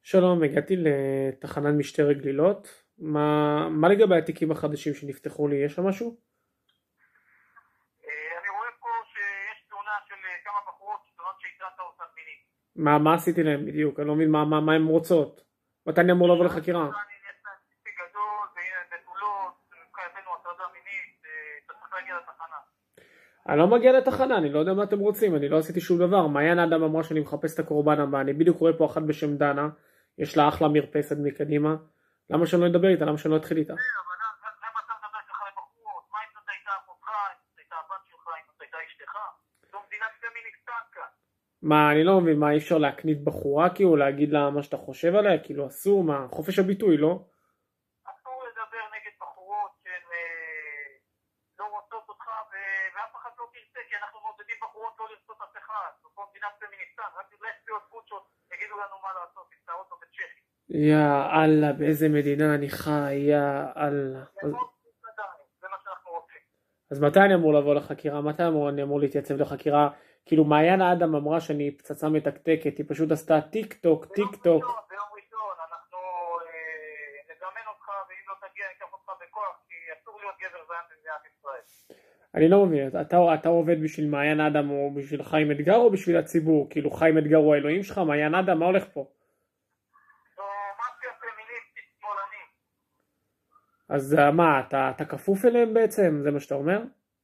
שלום, הגעתי לתחנת משטרת גלילות. מה לגבי התיקים החדשים שנפתחו לי? יש שם משהו? אני רואה פה שיש תלונה של כמה בחורות שטוענות שהטרדת אותן מינית. מה עשיתי להם בדיוק? אני לא מבין מה הן רוצות. מתי אני אמור לבוא לחקירה? יש להם ציפי גדול, בתולות, מבחינתנו הטרדה מינית, אתה צריך להגיע לתחנה. אני לא מגיע לתחנה, אני לא יודע מה אתם רוצים, אני לא עשיתי שום דבר. מעיין אדם אמרה שאני מחפש את הקורבן הבא, אני בדיוק רואה פה אחת בשם דנה, יש לה אחלה מרפסת מקדימה. למה שאני לא אדבר איתה? למה שאני לא אתחיל איתה? אבל למה אתה מדבר ככה לבחורות? מה אם זאת הייתה אחותך, אם זאת הייתה הבת שלך, אם זאת הייתה אשתך? זו מדינת פמיניסטן כאן. מה, אני לא מבין, מה אי אפשר להקנית בחורה כאילו, להגיד לה מה שאתה חושב עליה? כאילו אסור, מה, חופש הביטוי, לא? אסור לדבר נגד בחורות שהן לא רוצות אותך, ואף אחד לא תרצה, כי אנחנו מעודדים בחורות לא לרצות אף אחד. זאת מדינת פמיניסטן, רק לסביות בוצ'ות יגידו לנו מה לעשות, נמצאות לו בצ'כי. יא אללה, באיזה מדינה אני חי, יא אללה. זה מה שאנחנו רוצים. אז מתי אני אמור לבוא לחקירה? מתי אני אמור להתייצב לחקירה? כאילו מעיין האדם אמרה שאני פצצה מתקתקת, היא פשוט עשתה טיק טוק, טיק טוק. ביום ראשון אנחנו נזמן אותך, ואם לא תגיע ניקח אותך בכוח, כי אסור להיות גבר זין במדינת ישראל. אני לא מבין, אתה עובד בשביל מעיין האדם או בשביל חיים אתגר או בשביל הציבור? כאילו חיים אתגר הוא האלוהים שלך, מעיין האדם, מה הולך פה? זו מאפיה פמיניסטית שמאלנית. אז מה, אתה כפוף אליהם בעצם? זה מה שאתה אומר?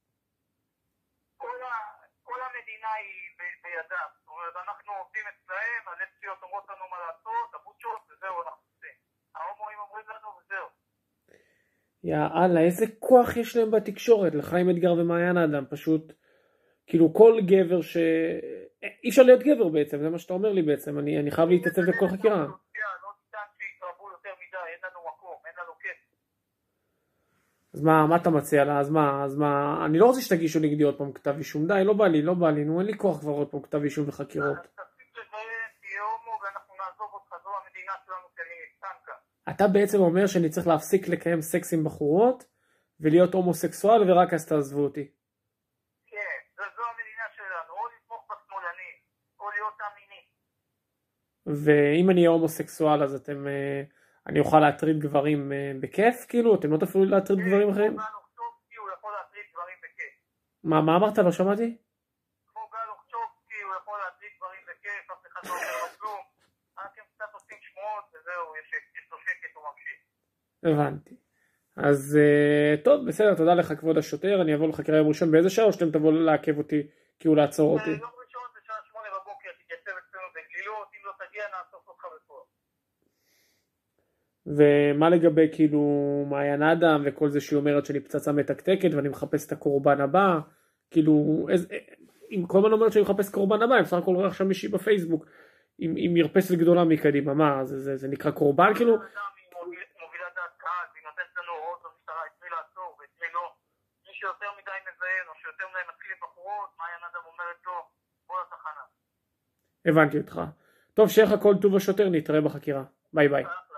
כל המדינה היא בידם. זאת אומרת, אנחנו עובדים אצלהם, הלסביות אומרות לנו מה לעשות, הבוצ'ות, וזהו, אנחנו עושים. ההומואים אומרים לנו, וזהו. יא אללה, איזה כוח יש להם בתקשורת, לחיים אתגר ומעיין האדם, פשוט, כאילו כל גבר אי אפשר להיות גבר בעצם, זה מה שאתה אומר לי בעצם, אני חייב להתייצב לכל חקירה. לא ניתן שיתרבו יותר מדי, אין לנו מקום, אין לנו כסף. אז מה אתה מציע לה? אז מה, אני לא רוצה שתגישו נגדי עוד פעם כתב אישום, די, לא בא לי, נו, אין לי כוח כבר עוד פעם כתב אישום וחקירות. תפסיק לזיין, תהיה הומו ואנחנו נעזוב אותך, זו המדינה שלנו פמיניסטן כאן. אתה בעצם אומר שאני צריך להפסיק לקיים סקס עם בחורות, ולהיות הומוסקסואל ורק אז תעזבו אותי. כן, זו המדינה שלנו, או לתמוך בשמאלנים, או להיות אמיני. ואם אני אהיה הומוסקסואל אז אני אוכל להטריד גברים בכיף, כאילו? אתם לא תפעילו להטריד גברים אחרים? כמו גל אוחצ'ובסקי הוא יכול להטריד גברים בכיף. מה אמרת? לא שמעתי? כמו גל אוחצ'ובסקי הוא יכול להטריד גברים בכיף, אף אחד לא אומר לו כלום. רק הם קצת עושים שמועות וזהו, יש לו שקט, הוא מקשיב. הבנתי. אז טוב, בסדר, תודה לך כבוד השוטר, אני אבוא לחקירה יום ראשון באיזה שעה, או שאתם תבואו לעכב אותי, כאילו לעצור אותי? יום ראשון בשעה 8 בבוקר תתייצב אצלנו בגלילות, אם לא תגיע נאסוף אותך בכוח. ומה לגבי כאילו מעיין אדם וכל זה שהיא אומרת שאני פצצה מתקתקת ואני מחפש את הקורבן הבא, כאילו אם כל הזמן אומרת שאני מחפש קורבן הבא, אני בסך הכל רואה עכשיו מישהי בפייסבוק עם מרפסת גדולה מקדימה, מה זה נקרא קורבן כאילו? מובילת דעת קהל, והיא נותנת לנו הוראות במשטרה, את מי לעצור ואת מי לא. מי שיותר מדי מזיין או שיותר מדי מתחיל בחורות, מעיין אדם אומרת לו, בוא לתחנה. הבנתי אותך. טוב, שיהיה לך כל טוב השוטר, נתראה בחקירה. ביי ביי.